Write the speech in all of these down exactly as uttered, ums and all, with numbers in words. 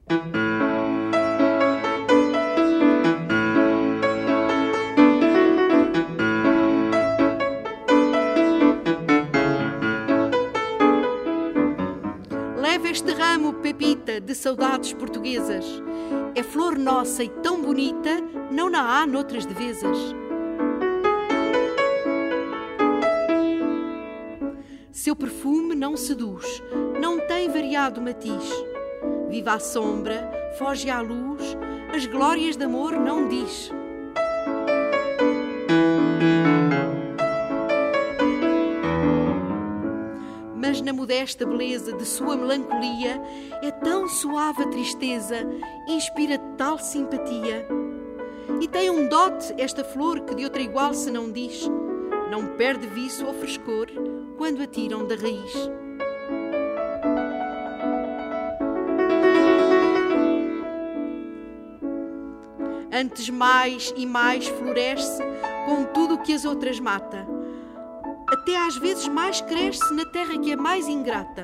Leva este ramo, Pepita, de saudades portuguesas. É flor nossa e tão bonita, não na há noutras devezas. Seu perfume não seduz, não tem variado matiz. Vive à sombra, foge à luz, as glórias de amor não diz. Mas na modesta beleza de sua melancolia é tão suave a tristeza, inspira tal simpatia. E tem um dote esta flor que de outra igual se não diz, não perde viço ou frescor quando a tiram da raiz. Antes mais e mais floresce com tudo o que as outras mata. Até às vezes mais cresce na terra que é mais ingrata.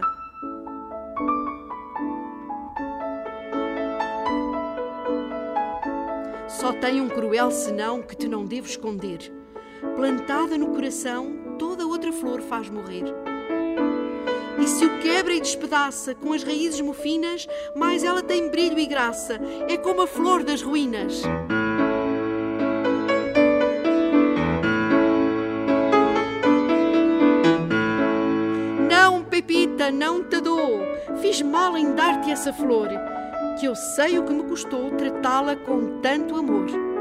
Só tem um cruel senão que te não devo esconder. Plantada no coração, toda outra flor faz morrer. E se o quebra e despedaça com as raízes mofinas, mais ela tem brilho e graça, é como a flor das ruínas. Pepita, não te dou, fiz mal em dar-te essa flor, que eu sei o que me custou tratá-la com tanto amor.